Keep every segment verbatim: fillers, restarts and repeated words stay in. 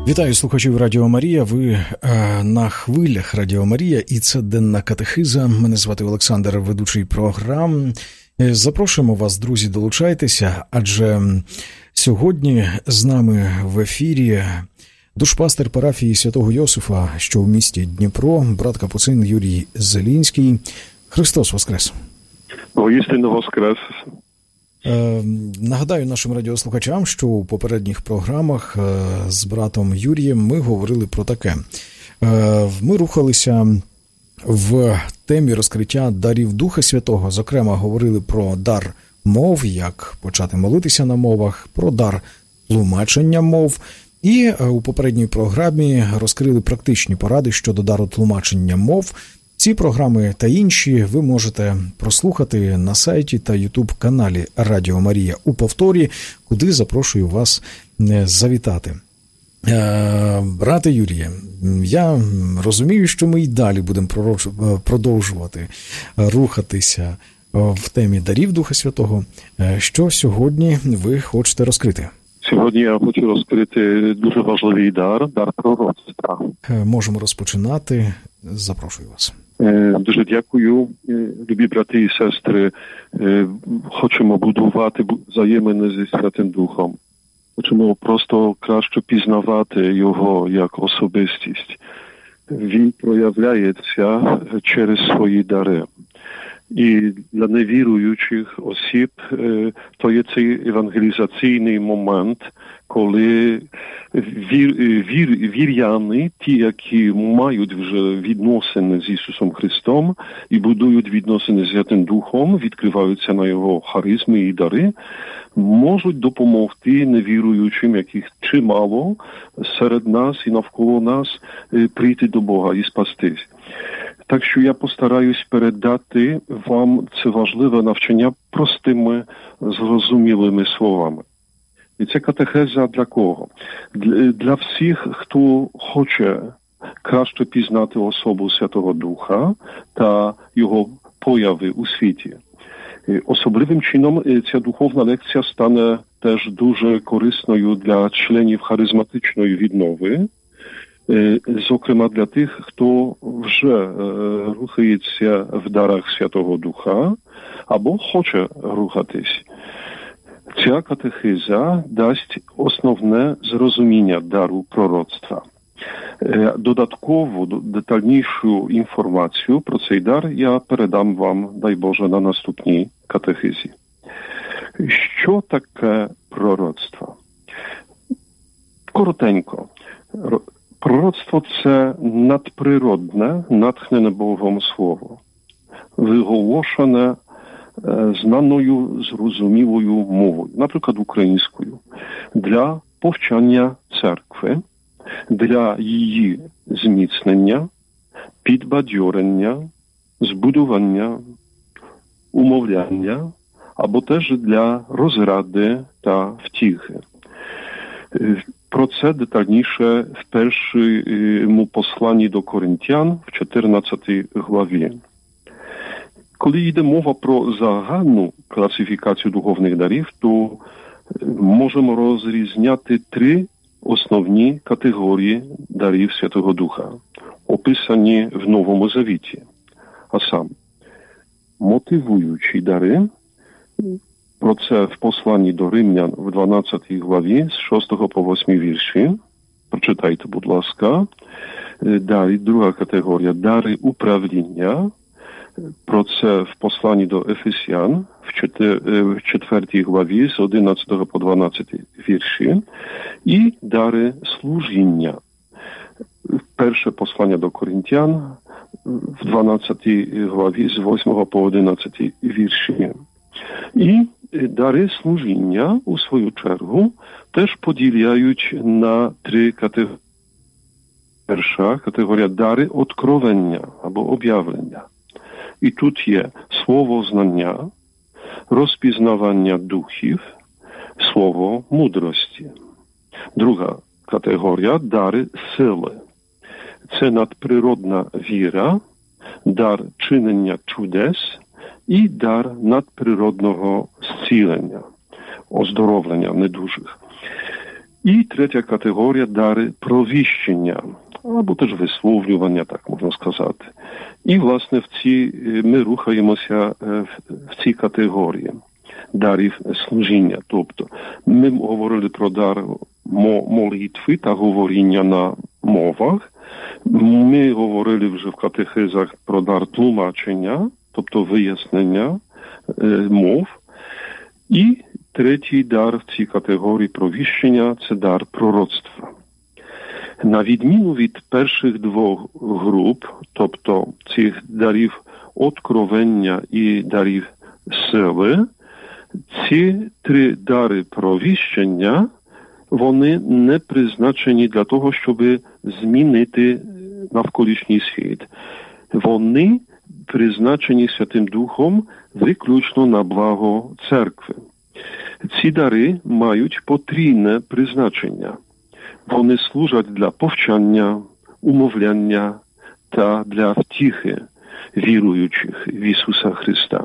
Вітаю слухачів Радіо Марія. Ви е, на хвилях Радіо Марія, і це денна катехиза. Мене звати Олександр, ведучий програм. Е, запрошуємо вас, друзі, долучайтеся, адже сьогодні з нами в ефірі душпастер парафії Святого Йосифа, що в місті Дніпро, брат капуцин Юрій Зелінський. Христос Воскрес! Воістину Воскрес! Е, нагадаю нашим радіослухачам, що у попередніх програмах е, з братом Юрієм ми говорили про таке. Е, ми рухалися в темі розкриття дарів Духа Святого, зокрема говорили про дар мов, як почати молитися на мовах, про дар тлумачення мов. І е, у попередній програмі розкрили практичні поради щодо дару тлумачення мов. Ці програми та інші ви можете прослухати на сайті та ютуб-каналі Радіо Марія у повторі, куди запрошую вас завітати. Брате Юріє, я розумію, що ми й далі будемо продовжувати рухатися в темі дарів Духа Святого. Що сьогодні ви хочете розкрити? Сьогодні я хочу розкрити дуже важливий дар, дар пророцтва. Можемо розпочинати. Запрошую вас. Дуже дякую, любі брати і сестри. Хочемо будувати взаємини зі Святим Духом. Хочемо просто краще пізнавати Його як особистість. Він проявляється через свої дари. І для невіруючих осіб то є цей евангелізаційний момент, коли вір, вір, віряни, ті, які мають вже відносини з Ісусом Христом і будують відносини з Святим Духом, відкриваються на Його харизми і дари, можуть допомогти невіруючим, яких чимало серед нас і навколо нас, прийти до Бога і спастись. Так що я постараюсь передати вам це важливе навчання простими, зрозумілими словами. І це катехеза для кого? Для, для всіх, хто хоче краще пізнати особу Святого Духа та його появи у світі. Особливим чином ця духовна лекція стане теж дуже корисною для членів харизматичної віднови, зокрема для тих, хто вже рухається в дарах Святого Духа або хоче рухатись. Ця катехиза дасть основне зрозуміння дару пророцтва. Додаткову, детальнішу інформацію про цей дар я передам вам, дай Боже, на наступній катехизі. Що таке пророцтво? Коротенько. Пророцтво – це надприродне, натхнене Богом слово, виголошене знаною, зрозумілою мовою, наприклад, українською, для повчання церкви, для її зміцнення, підбадьорення, збудування, умовляння, або теж для розради та втіхи. Про це детальніше в першому посланні до Коринтян в чотирнадцятій главі. Коли йде мова про загальну класифікацію духовних дарів, то можемо розрізняти три основні категорії дарів Святого Духа, описані в Новому Завіті. А сам мотивуючі дари, про це в посланні до Римлян в дванадцятій главі з шостого по восьмий вірші. Прочитайте, будь ласка. Далі друга категорія – дари управління. Про це в посланні до Ефесян в четвертій главі з одинадцятого по дванадцятий вірші. І дари служіння. Перше послання до Коринтян в дванадцятій главі з восьмого по одинадцятий вірші. І дари служіння, у свою чергу, теж поділяють на три категорії. Перша категорія – дари откровення або об'явлення. І тут є слово знання, розпізнавання духів, слово мудрості. Друга категорія – дари сили. Це надприродна віра, дар чинення чудес і дар надприродного зцілення, оздоровлення недужих. І третя категорія – дари провіщення, або теж висловлювання, так можна сказати. І, власне, в ці, ми рухаємося в цій категорії дарів служіння. Тобто, ми говорили про дар молитви та говоріння на мовах. Ми говорили вже в катехизах про дар тлумачення, тобто вияснення е, мов. І третій дар в цій категорії провіщення – це дар пророцтва. На відміну від перших двох груп, тобто цих дарів откровення і дарів сили, ці три дари провіщення, вони не призначені для того, щоб змінити навколишній світ. Вони призначені Святим Духом виключно на благо церкви. Ці дари мають потрійне призначення. Вони служать для повчання, умовляння та для втіхи віруючих в Ісуса Христа.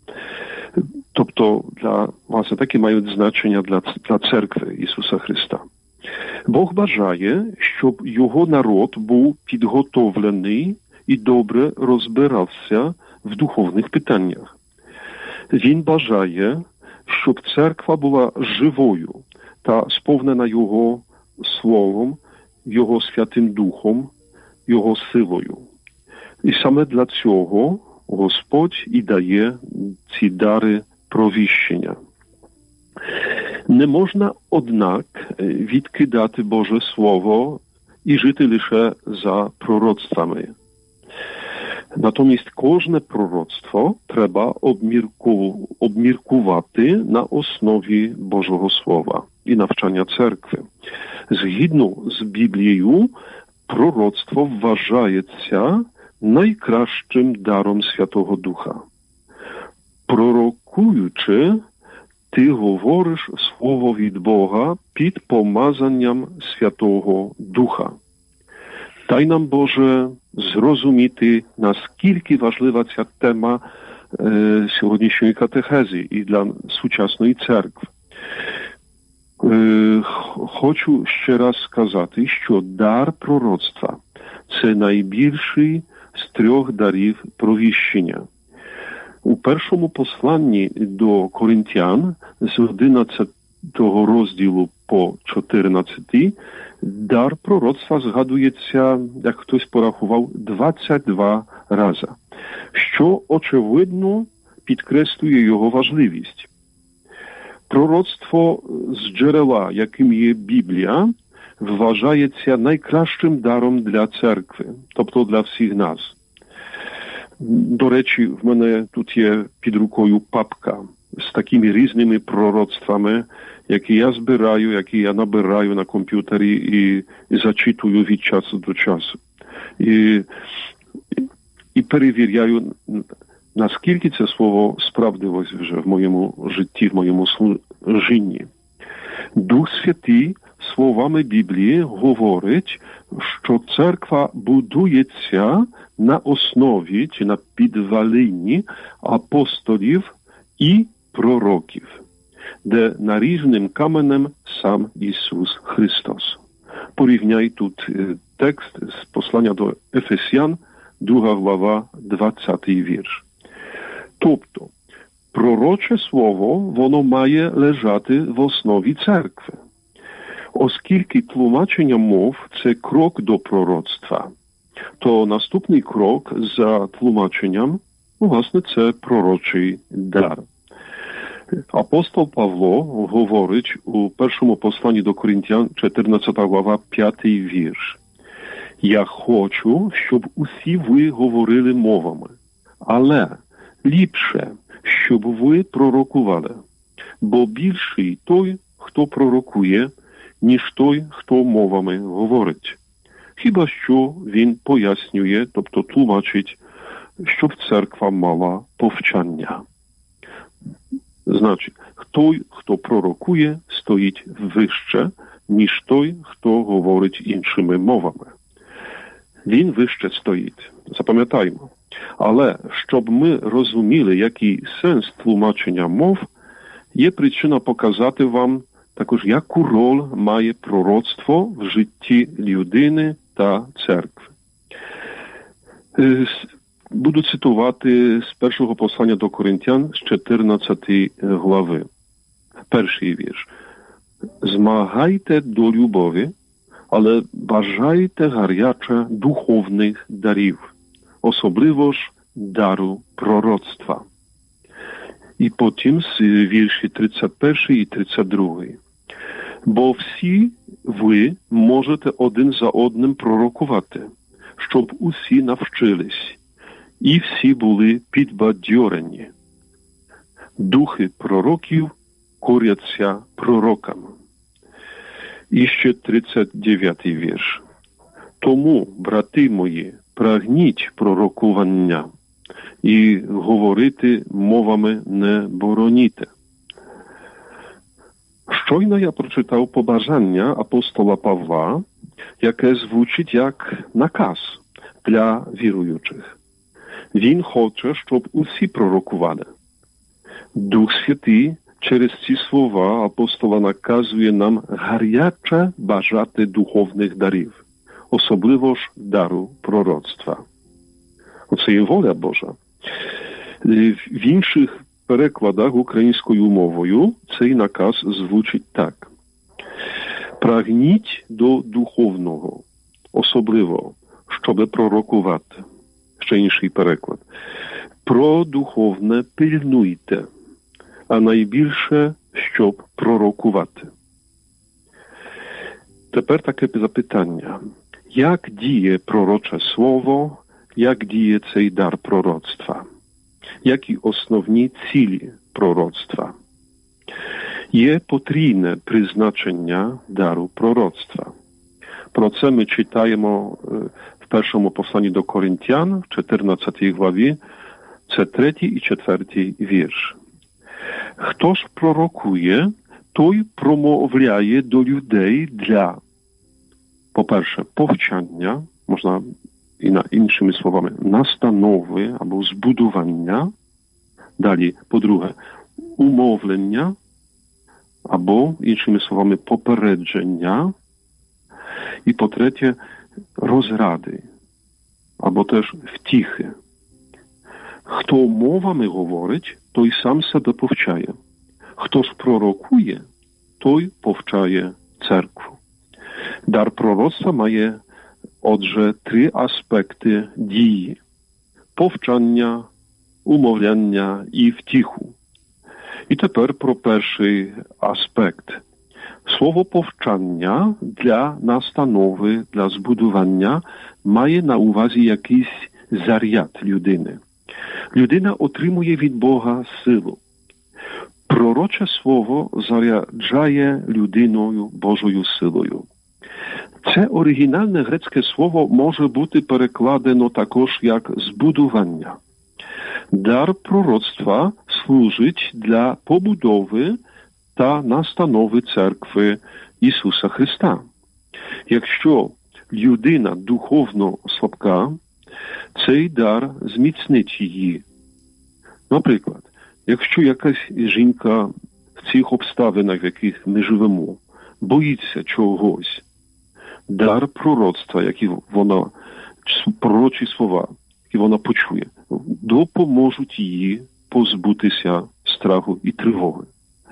Тобто, для, власне, такі мають значення для, для церкви Ісуса Христа. Бог бажає, щоб його народ був підготовлений і добре розбирався в духовних питаннях. Він бажає, щоб церква була живою та сповнена його словом, його Святим Духом, його силою. І саме для цього Господь і дає ці дари провіщення. Не можна, однак, відкидати Боже Слово і жити лише за пророцтвами. Натомість кожне пророцтво треба обмірку... обміркувати на основі Божого Слова і навчання церкви. Згідно з Біблією, пророцтво вважається найкращим даром Святого Духа. Пророкуючи, ти говориш слово від Бога під помазанням Святого Духа. Дай нам, Боже, зрозуміти, наскільки важлива ця тема е, сьогоднішньої катехези і для сучасної церкви. Е, хочу ще раз сказати, що дар пророцтва – це найбільший з трьох дарів провіщення. У першому посланні до Коринтян з одинадцятого розділу по чотирнадцятий дар пророцтва згадується, як хтось порахував, двадцять два рази, що, очевидно, підкреслює його важливість. Пророцтво з джерела, яким є Біблія, вважається найкращим даром для церкви, тобто для всіх нас. До речі, в мене тут є під рукою папка з такими різними пророцтвами, які я збираю, які я набираю на комп'ютері і, і зачитую від часу до часу. І, і перевіряю, наскільки це слово справдилось вже в моєму житті, в моєму служінні. Дух Святий словами Біблії говорить, що церква будується на основі чи на підвалині апостолів і пророків, де наріжним каменем сам Ісус Христос. Порівняй тут текст з послання до Ефесян, друга глава, двадцятий вірш. Тобто, пророче слово, воно має лежати в основі церкви. Оскільки тлумачення мов – це крок до пророцтва, то наступний крок за тлумаченням, ну, власне, це пророчий дар. Апостол Павло говорить у першому посланні до Коринтян, чотирнадцята глава, п'ятий вірш. «Я хочу, щоб усі ви говорили мовами, але ліпше, щоб ви пророкували, бо більший той, хто пророкує, ніж той, хто мовами говорить. Хіба що він пояснює, тобто тлумачить, щоб церква мала повчання». Значить, той, хто пророкує, стоїть вище, ніж той, хто говорить іншими мовами. Він вище стоїть. Запам'ятаємо. Але, щоб ми розуміли, який сенс тлумачення мов, є причина показати вам також яку роль має пророцтво в житті людини та церкви. Буду цитувати з першого послання до Коринтян з чотирнадцятої глави. Перший вірш. «Змагайте до любові, але бажайте гаряче духовних дарів, особливо ж дару пророцтва». І потім з вірші тридцять перший і тридцять другий. «Бо всі ви можете один за одним пророкувати, щоб усі навчились, і всі були підбадьорені. Духи пророків коряться пророкам». І ще тридцять дев'ятий вірш. «Тому, брати мої, прагніть пророкування, і говорити мовами не бороніте». Щойно я прочитав побажання апостола Павла, яке звучить як наказ для віруючих. Він хоче, щоб усі пророкували. Дух Святий через ці слова апостола наказує нам гаряче бажати духовних дарів, особливо ж дару пророцтва. Оце є воля Божа. В інших перекладах українською мовою цей наказ звучить так. Прагніть до духовного, особливо, щоб пророкувати. Ще інший переклад. Про духовне пильнуйте, а найбільше, щоб пророкувати. Тепер таке запитання. Як діє пророче слово, як діє цей дар пророцтва? Які основні цілі пророцтва? Є потрійне призначення дару пророцтва. Про це ми читаємо в першому посланні до Коринтян, в чотирнадцятій главі, це третій і четвертий вірш. Хто ж пророкує, той промовляє до людей для, по-перше, повчання, можна і на іншими словами, настанови або збудування, далі, по-друге, умовлення, або, іншими словами, попередження, і, по-третє, розради, або теж втіхи. Хто мовами говорить, той сам себе повчає. Хто ж пророкує, той повчає церкву. Дар пророцтва має, отже, три аспекти дії. Повчання, умовляння і втіху. І тепер про перший аспект. Слово повчання для настанови, для збудування має на увазі якийсь заряд людини. Людина отримує від Бога силу. Пророче слово заряджає людиною Божою силою. Це оригінальне грецьке слово може бути перекладено також як збудування. Дар пророцтва служить для побудови та настанови церкви Ісуса Христа. Якщо людина духовно слабка, цей дар зміцнить її. Наприклад, якщо якась жінка в цих обставинах, в яких ми живемо, боїться чогось, дар пророцтва, які вона, пророчі слова, які вона почує, допоможуть їй позбутися страху і тривоги.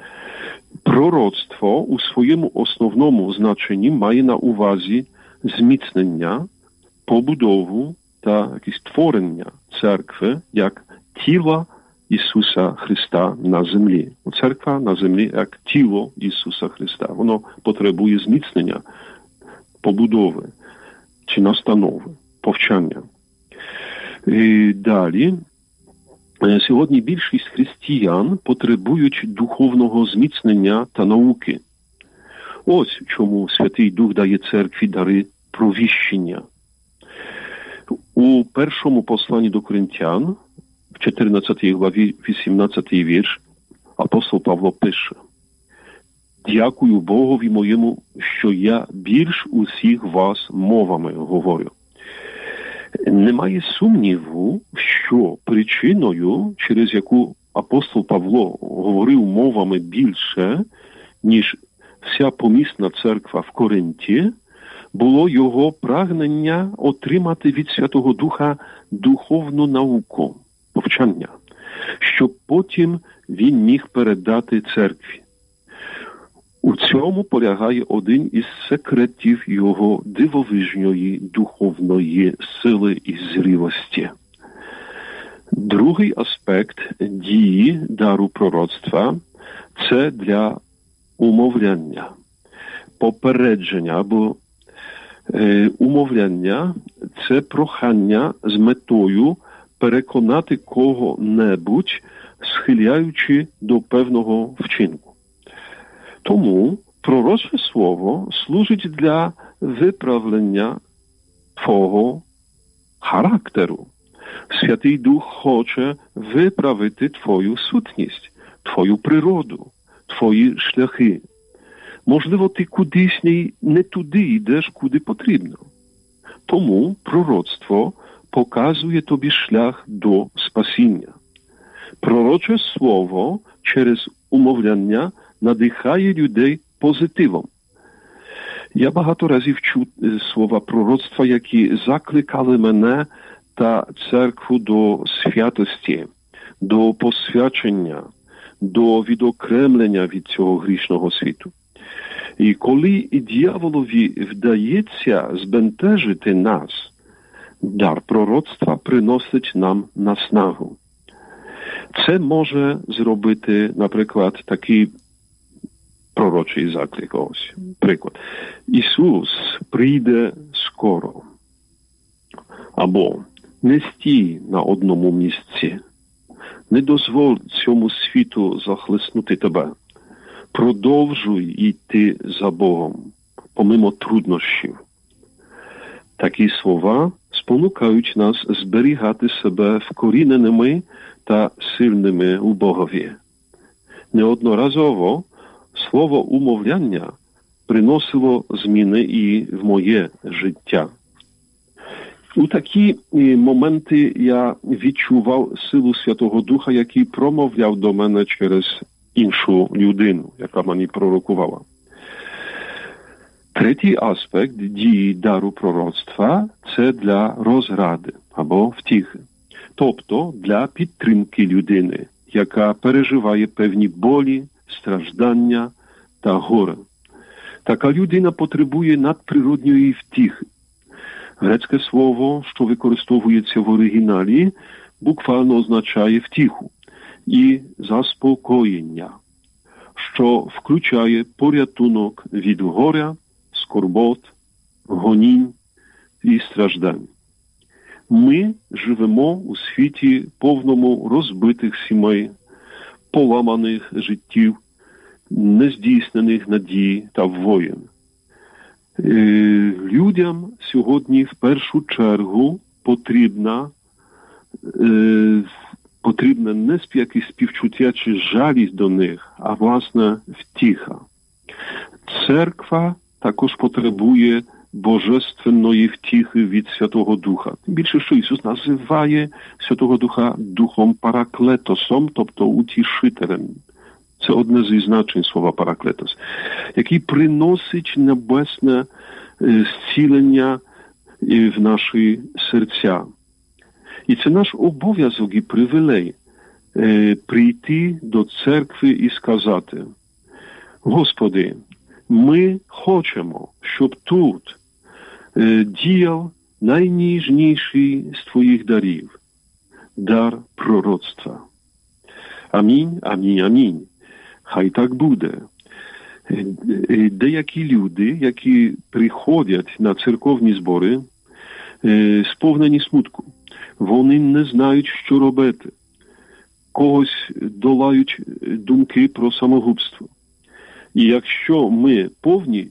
Пророцтво у своєму основному значенні має на увазі зміцнення, побудову та якесь творення церкви як тіла Ісуса Христа на землі. Церква на землі як тіло Ісуса Христа. Воно потребує зміцнення, побудови чи настанови, повчання. І далі, сьогодні більшість християн потребують духовного зміцнення та науки. Ось чому Святий Дух дає церкві дари провіщення. У першому посланні до Коринтян, в чотирнадцятій главі, вісімнадцятий вірш, апостол Павло пише: «Дякую Богові моєму, що я більш усіх вас мовами говорю». Немає сумніву, що причиною, через яку апостол Павло говорив мовами більше, ніж вся помісна церква в Коринті, було його прагнення отримати від Святого Духа духовну науку, повчання, щоб потім він міг передати церкві. У цьому полягає один із секретів його дивовижної духовної сили і зрілості. Другий аспект дії дару пророцтва – це для умовляння, попередження або е, умовляння – це прохання з метою переконати кого-небудь, схиляючи до певного вчинку. Тому пророче слово служить для виправлення твого характеру. Святий Дух хоче виправити твою сутність, твою природу, твої шляхи. Можливо, ти кудись не туди йдеш, куди потрібно. Тому пророцтво показує тобі шлях до спасіння. Пророче слово через умовляння надихає людей позитивом. Я багато разів чув слова пророцтва, які закликали мене та церкву до святості, до посвячення, до відокремлення від цього грішного світу. І коли дьяволові вдається збентежити нас, дар пророцтва приносить нам наснагу. Це може зробити, наприклад, такий пророчий заклик. Ось, приклад. Ісус прийде скоро. Або не стій на одному місці. Не дозволь цьому світу захлеснути тебе. Продовжуй йти за Богом, помимо труднощів. Такі слова спонукають нас зберігати себе вкоріненими та сильними у Богові. Неодноразово слово умовляння приносило зміни і в моє життя. У такі моменти я відчував силу Святого Духа, який промовляв до мене через іншу людину, яка мені пророкувала. Третій аспект дії дару пророцтва – це для розради або втіхи. Тобто для підтримки людини, яка переживає певні болі, страждання та горе. Така людина потребує надприродньої втіхи. Грецьке слово, що використовується в оригіналі, буквально означає втіху і заспокоєння, що включає порятунок від горя, скорбот, гонінь і страждань. Ми живемо у світі повному розбитих сімей, поламаних життів, нездійснених надій та воєн. Людям сьогодні в першу чергу потрібна, потрібне не якесь співчуття чи жалість до них, а власне втіха. Церква також потребує божественної втіхи від Святого Духа. Тим більше, що Ісус називає Святого Духа Духом Параклетосом, тобто утішителем. Це одне зі значень слова параклетос, який приносить небесне зцілення в наші серця. І це наш обов'язок і привілей прийти до церкви і сказати: Господи, ми хочемо, щоб тут діяв найніжніший з Твоїх дарів – дар пророцтва. Амінь, амінь, амінь. Хай так буде. Деякі люди, які приходять на церковні збори, сповнені смутку. Вони не знають, що робити. Когось долають думки про самогубство. І якщо ми повні,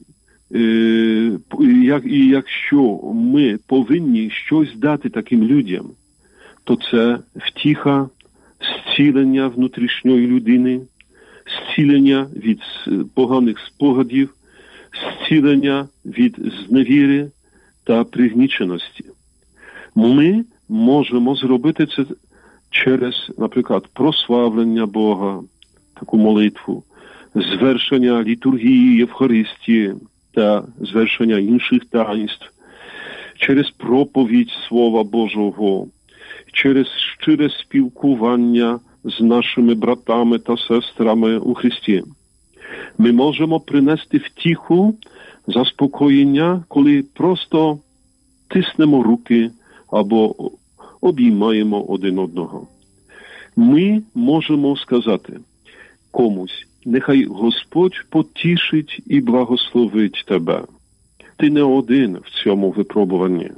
і якщо ми повинні щось дати таким людям, то це втіха, зцілення внутрішньої людини, зцілення від поганих спогадів, зцілення від зневіри та пригніченості. Ми можемо зробити це через, наприклад, прославлення Бога, таку молитву, звершення літургії Євхаристії та звершення інших таїнств, через проповідь Слова Божого, через щире спілкування з нашими братами та сестрами у Христі. Ми можемо принести втіху, заспокоєння, коли просто тиснемо руки або обіймаємо один одного. Ми можемо сказати комусь: нехай Господь потішить і благословить тебе. Ти не один в цьому випробуванні.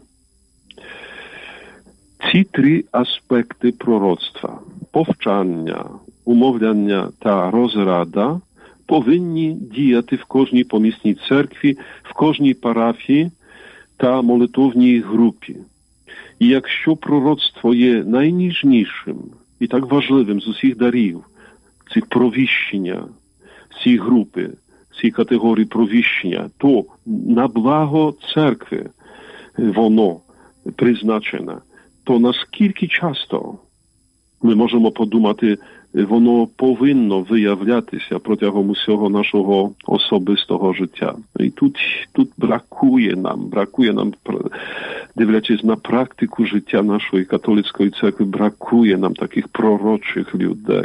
Ці три аспекти пророцтва – повчання, умовляння та розрада – повинні діяти в кожній помісній церкві, в кожній парафії та молитовній групі. І якщо пророцтво є найніжнішим і так важливим з усіх дарів, цих провіщення, цієї групи, цієї категорії провіщення, то на благо церкви воно призначене, то наскільки часто ми можемо подумати, воно повинно виявлятися протягом усього нашого особистого життя. І тут, тут бракує нам, бракує нам, дивлячись на практику життя нашої католицької церкви, бракує нам таких пророчих людей.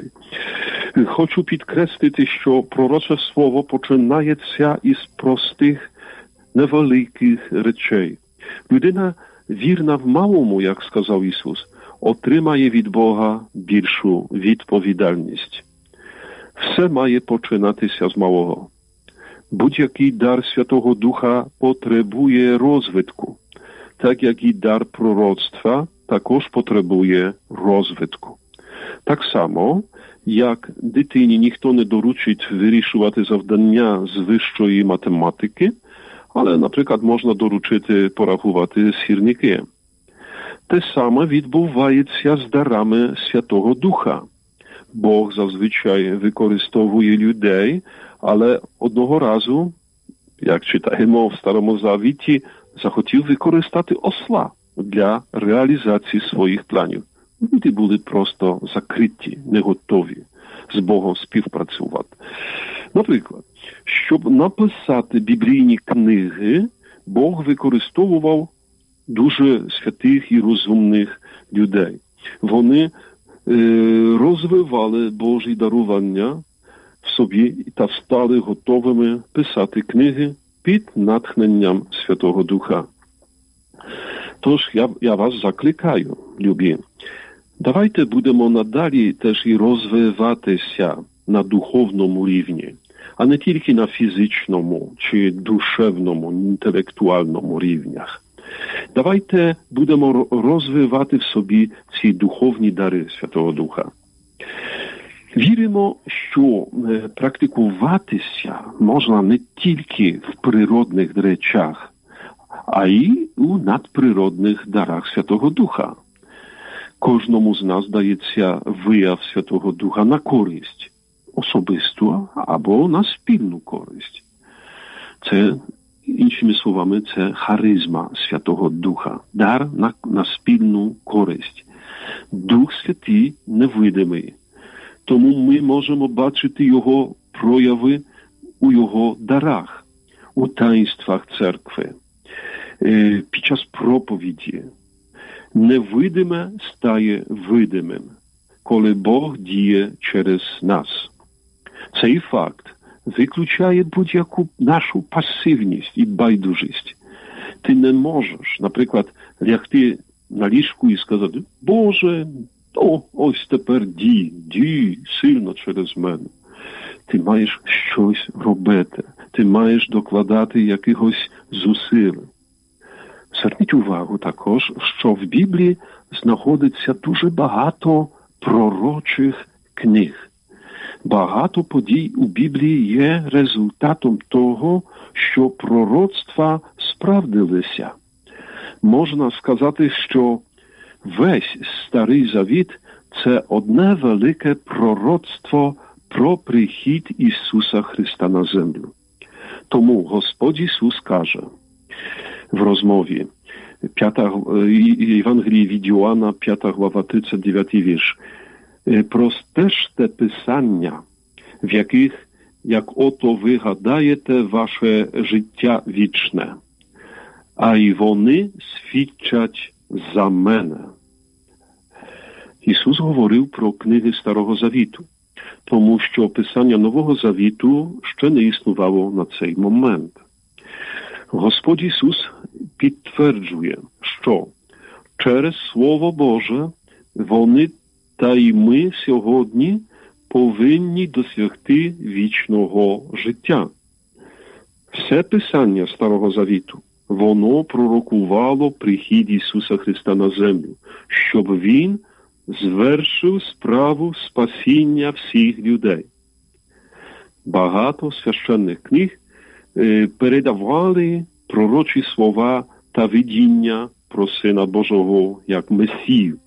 Хочу підкреслити, що пророче слово починається із простих, невеликих речей. Людина вірна в малому, як сказав Ісус, отримає від Бога більшу відповідальність. Все має починатися з малого. Будь-який дар Святого Духа потребує розвитку, так як і дар пророцтва також потребує розвитку. Так само, як дитині ніхто не доручить вирішувати завдання з вищої математики, але, наприклад, можна доручити порахувати сірники. Те саме відбувається з дарами Святого Духа. Бог зазвичай використовує людей, але одного разу, як читаємо в Старому Завіті, захотів використати осла для реалізації своїх планів. Люди були просто закриті, не готові з Богом співпрацювати. Наприклад, щоб написати біблійні книги, Бог використовував дуже святих і розумних людей. Вони е, розвивали Божі дарування в собі та стали готовими писати книги під натхненням Святого Духа. Тож я, я вас закликаю, любі, давайте будемо надалі теж і розвиватися на духовному рівні, а не тільки на фізичному чи душевному, інтелектуальному рівнях. Давайте будемо розвивати в собі ці духовні дари Святого Духа. Віримо, що практикуватися можна не тільки в природних речах, а й у надприродних дарах Святого Духа. Кожному з нас дається вияв Святого Духа на користь особисту або на спільну користь. Це, іншими словами, це харизма Святого Духа, дар на, на спільну користь. Дух Святий невидимий, тому ми можемо бачити його прояви у його дарах, у таїнствах церкви, під час проповіді. Невидиме стає видимим, коли Бог діє через нас. Цей факт виключає будь-яку нашу пасивність і байдужість. Ти не можеш, наприклад, лягти на ліжку і сказати: «Боже, о, ось тепер дій, дій сильно через мене». Ти маєш щось робити, ти маєш докладати якихось зусиль. Зверніть увагу також, що в Біблії знаходиться дуже багато пророчих книг. Багато подій у Біблії є результатом того, що пророцтва справдилися. Можна сказати, що весь Старий Завіт – це одне велике пророцтво про прихід Ісуса Христа на землю. Тому Господь Ісус каже в розмові, п'ята, Євангелії від Йоанна, п'ята глава, тридцять дев'ятий вірш. «Простежте Писання, в яких як ото ви гадаєте ваше життя вічне, а й вони свідчать за мене. Ісус говорив про книги Старого Завіту, тому що Писання Нового Завіту ще не існувало на цей момент. Господь Ісус підтверджує, що через Слово Боже вони та й ми сьогодні повинні досягти вічного життя. Все Писання Старого Завіту, воно пророкувало прихід Ісуса Христа на землю, щоб Він звершив справу спасіння всіх людей. Багато священних книг е, передавали пророчі слова та видіння про Сина Божого як Месію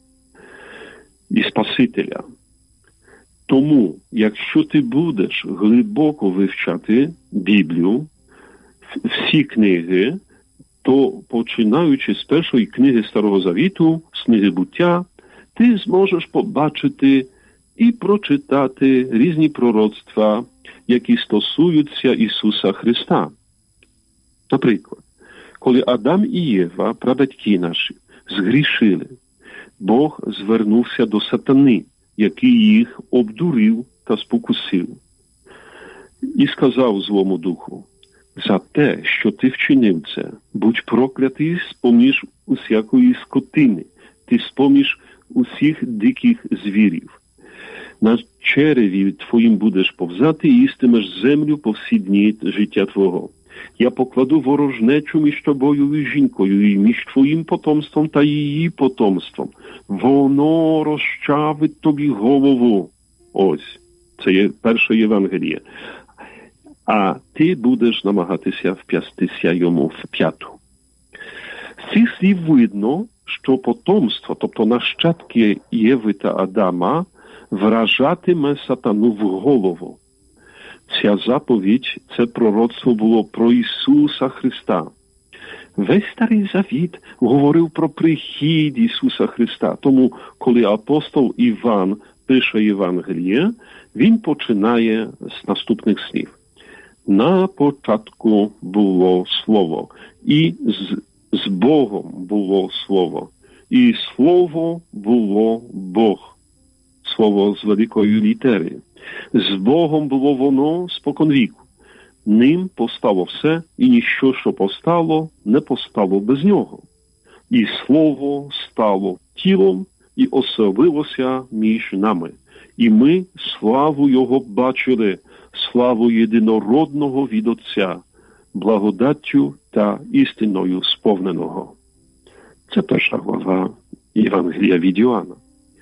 і Спасителя. Тому, якщо ти будеш глибоко вивчати Біблію, всі книги, то починаючи з першої книги Старого Завіту, з книги Буття, ти зможеш побачити і прочитати різні пророцтва, які стосуються Ісуса Христа. Наприклад, коли Адам і Єва, прабатьки наші, згрішили, Бог звернувся до сатани, який їх обдурив та спокусив. І сказав злому духу: за те, що ти вчинив це, будь проклятий з-поміж усякої скотини, ти з-поміж усіх диких звірів. На череві твоїм будеш повзати і їстимеш землю по всі дні життя твого. Я покладу ворожнечу між тобою і жінкою, і між твоїм потомством та її потомством. Воно розчавить тобі голову. Ось, це є перше Євангеліє. А ти будеш намагатися вп'ястися йому в п'яту. З цих слів видно, що потомство, тобто нащадки Єви та Адама, вражатиме сатану в голову. Ця заповідь, це пророцтво було про Ісуса Христа. Весь Старий Завіт говорив про прихід Ісуса Христа. Тому, коли апостол Іван пише Євангеліє, він починає з наступних слів. На початку було Слово, і з, з Богом було Слово, і Слово було Бог. Слово з великої літери. З Богом було воно споконвіку. Ним постало все, і ніщо, що постало, не постало без нього. І Слово стало тілом і оселилося між нами. І ми славу Його бачили, славу єдинородного від Отця, благодаттю та істиною сповненого. Це перша глава Євангелія від Йоанна.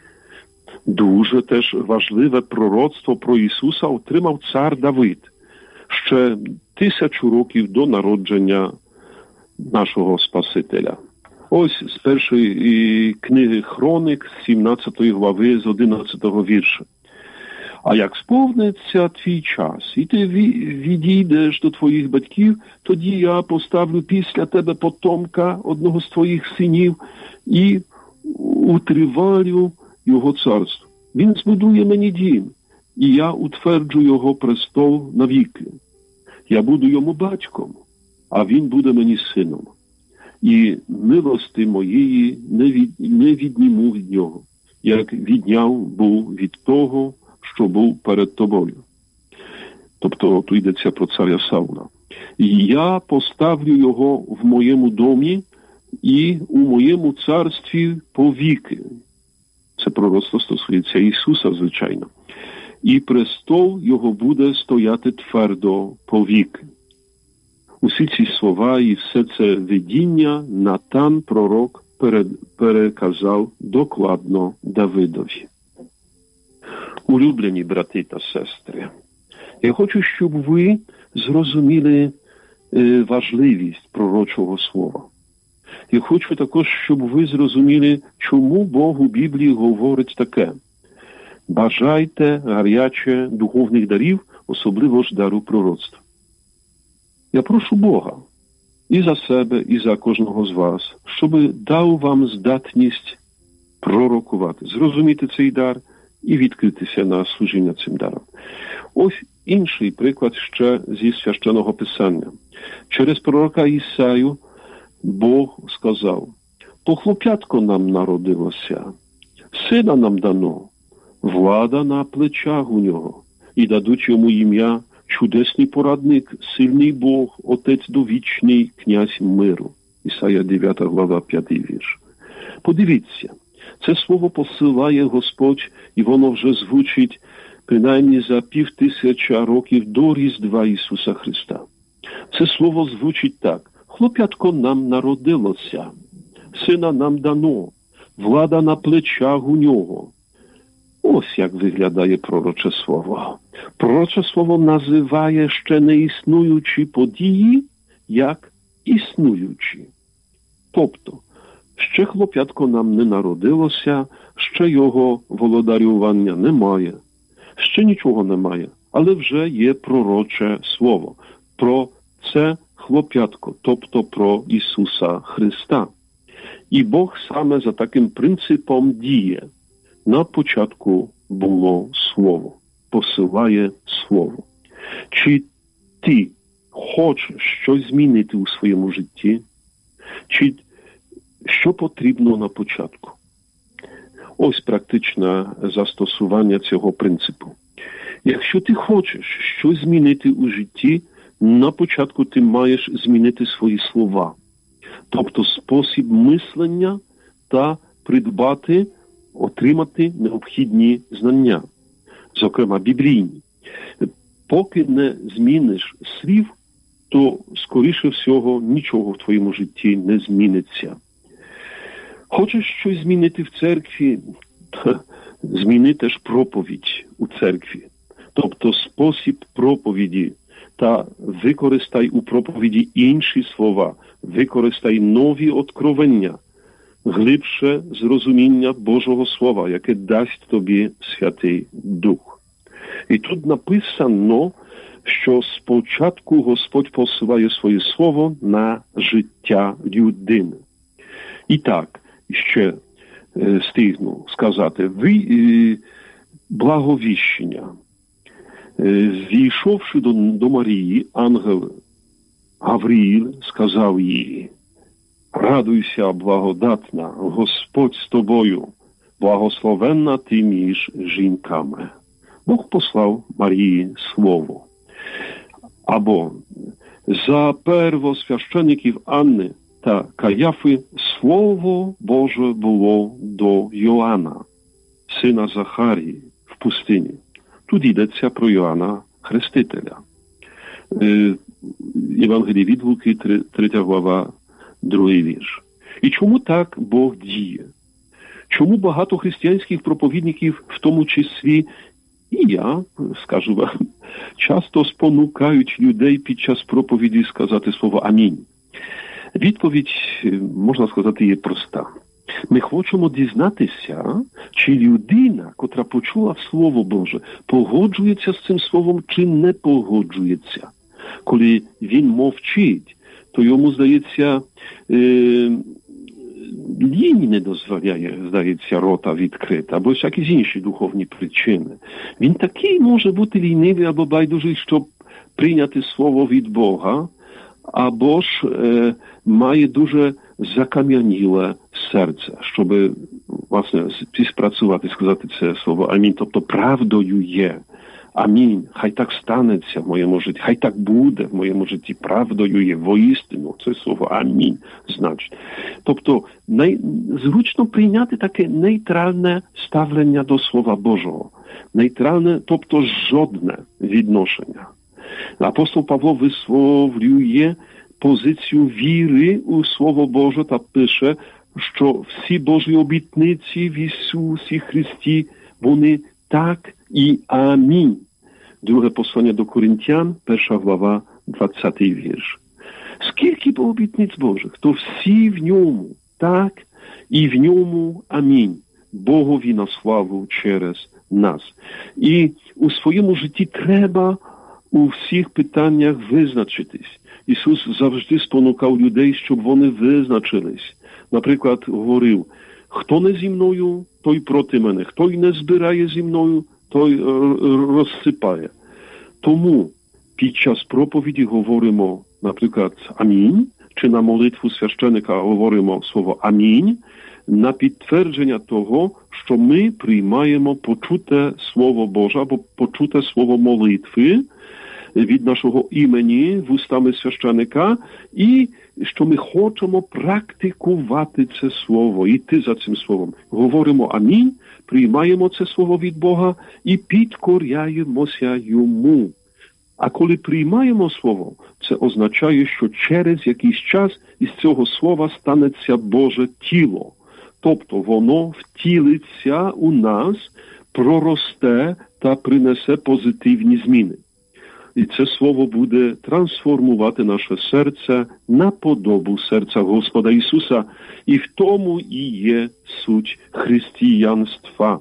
Дуже теж важливе пророцтво про Ісуса отримав цар Давид ще тисячу років до народження нашого Спасителя. Ось з першої книги Хроник, з сімнадцятої глави, з одинадцятого вірша. А як сповниться твій час, і ти відійдеш до твоїх батьків, тоді я поставлю після тебе потомка одного з твоїх синів і утривалю його царство. Він збудує мені дім, і я утверджу його престол навіки. Я буду йому батьком, а він буде мені сином. І милости моєї не, від, не відніму від нього, як відняв був від того, що був перед тобою. Тобто, тут йдеться про царя Саула. І я поставлю його в моєму домі і у моєму царстві повіки. Це пророцтво стосується Ісуса, звичайно. І престол його буде стояти твердо повіки. Усі ці слова і все це видіння Натан, пророк, переказав докладно Давидові. Улюблені брати та сестри, я хочу, щоб ви зрозуміли е, важливість пророчого слова. Я хочу також, щоб ви зрозуміли, чому Бог у Біблії говорить таке. Бажайте гаряче духовних дарів, особливо ж дару пророцтва. Я прошу Бога і за себе, і за кожного з вас, щоб дав вам здатність пророкувати, зрозуміти цей дар і відкритися на служіння цим даром. Ось інший приклад ще зі Священного Писання. Через пророка Ісаю Бог сказав: «То хлоп'ятко нам народилося, сина нам дано, влада на плечах у нього, і дадуть йому ім'я чудесний порадник, сильний Бог, Отець довічний, князь миру». Ісая дев'ята глава, п'ятий вірш. Подивіться, це слово посилає Господь, і воно вже звучить принаймні за пів тисяча років до Різдва Ісуса Христа. Це слово звучить так: «Хлоп'ятко нам народилося, сина нам дано, влада на плечах у нього». Ось як виглядає пророче слово. Пророче слово називає ще неіснуючі події, як існуючі. Тобто, ще хлоп'ятко нам не народилося, ще його володарювання немає, ще нічого немає, але вже є пророче слово про це хлоп'ятко, тобто про Ісуса Христа. І Бог саме за таким принципом діє. На початку було Слово, посилає Слово. Чи ти хочеш щось змінити у своєму житті? Чи що потрібно на початку? Ось практичне застосування цього принципу. Якщо ти хочеш щось змінити у житті, на початку ти маєш змінити свої слова. Тобто спосіб мислення та придбати, отримати необхідні знання, зокрема біблійні. Поки не зміниш слів, то, скоріше всього, нічого в твоєму житті не зміниться. Хочеш щось змінити в церкві? Зміни теж проповідь у церкві. Тобто спосіб проповіді. Та використай у проповіді інші слова, використай нові откровення, глибше зрозуміння Божого Слова, яке дасть тобі Святий Дух. І тут написано, що спочатку Господь посилає своє Слово на життя людини. І так, ще е, стигну сказати, ви е, благовіщення. Війшовши до, до Марії, ангел Гавриїл сказав їй: «Радуйся, благодатна, Господь з тобою, благословенна ти між жінками». Бог послав Марії Слово. Або за первосвящеників Анни та Каяфи Слово Боже було до Йоанна, сина Захарії, в пустині. Тут йдеться про Йоанна Хрестителя. Євангеліє від Луки, третя глава, другий вірш. І чому так Бог діє? Чому багато християнських проповідників, в тому числі і я, скажу вам, часто спонукають людей під час проповіді сказати слово «Амінь»? Відповідь, можна сказати, є проста. Ми хочемо дізнатися, чи людина, котра почула Слово Боже, погоджується з цим Словом, чи не погоджується. Коли він мовчить, то йому, здається, е, лінь не дозволяє, здається, рота відкрити, або якісь інші духовні причини. Він такий може бути лінивий або байдужий, щоб прийняти Слово від Бога, або ж е, має дуже закам'яніле серце, щоб, власне, співпрацювати, сказати це слово «Амінь», тобто правдою є. Амінь, хай так станеться в моєму житті, хай так буде в моєму житті, правдою є, воістину, це слово «Амінь» значить. Тобто, най... зручно прийняти таке нейтральне ставлення до Слова Божого. Нейтральне, тобто жодне відношення. Апостол Павло висловлює позицію віри у Слово Боже та пише, що всі Божі обітниці в Ісусі Христі, вони так і амінь. Друге послання до Коринтян, перша глава, двадцятий вірш. Скільки бо обітниць Божих, то всі в ньому так і в ньому амінь. Богові на славу через нас. І у своєму житті треба у всіх питаннях визначитись. Ісус завжди спонукав людей, щоб вони визначились. Наприклад, говорив: хто не зі мною, той проти мене, хто й не збирає зі мною, той розсипає. Тому під час проповіді говоримо, наприклад, амінь, чи на молитву священика говоримо слово амінь, на підтвердження того, що ми приймаємо почуте Слово Боже або почуте слово молитви від нашого імені вустами священика, і що ми хочемо практикувати це слово, йти за цим словом. Говоримо амінь, приймаємо це слово від Бога і підкоряємося йому. А коли приймаємо слово, це означає, що через якийсь час із цього слова станеться Боже тіло. Тобто воно втілиться у нас, проросте та принесе позитивні зміни. І це слово буде трансформувати наше серце на подобу серця Господа Ісуса. І в тому і є суть християнства.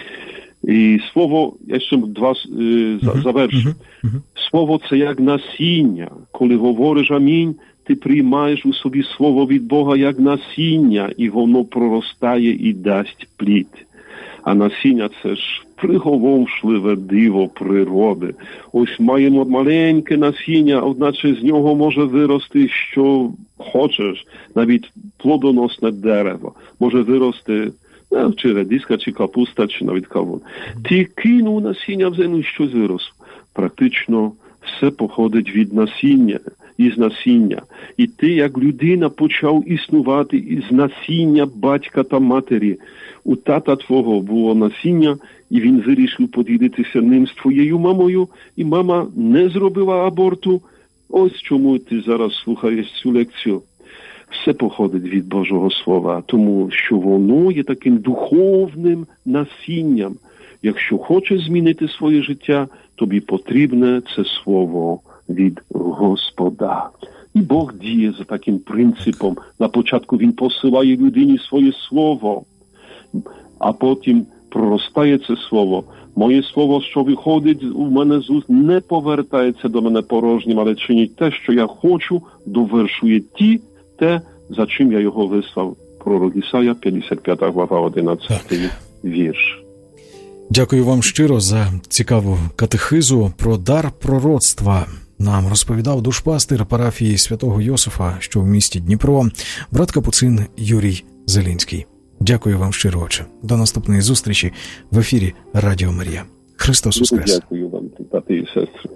І слово, я ще два е, завершу. Слово – це як насіння. Коли говориш амінь, ти приймаєш у собі слово від Бога як насіння, і воно проростає і дасть плід. А насіння – це ж приголомшливе диво природи. Ось маємо маленьке насіння, одначе з нього може вирости, що хочеш, навіть плодоносне дерево. Може вирости чи редиска, чи капуста, чи навіть кавун. Ти кинув насіння в землю, щось виросло. Практично все походить від насіння, із насіння. І ти, як людина, почав існувати із насіння батька та матері. У тата твого було насіння, і він вирішив поділитися ним з твоєю мамою, і мама не зробила аборту. Ось чому ти зараз слухаєш цю лекцію. Все походить від Божого Слова, тому що воно є таким духовним насінням. Якщо хочеш змінити своє життя, тобі потрібне це слово від Господа. І Бог діє за таким принципом. На початку Він посилає людині своє слово, а потім проростає це слово. Моє слово, що виходить у мене з уст, не повертається до мене порожнім, але чинить те, що я хочу, довершує ті, те, за чим я його вислав. Пророк Ісая, п'ятдесят п'ята глава, одинадцятий вірш. Дякую вам щиро за цікаву катехизу про дар пророцтва. Нам розповідав душпастир парафії Святого Йосифа, що в місті Дніпро, брат капуцин Юрій Зелінський. Дякую вам щиро, отче. До наступної зустрічі в ефірі Радіо Марія. Христос Воскрес! Дякую вам, брати і сестри.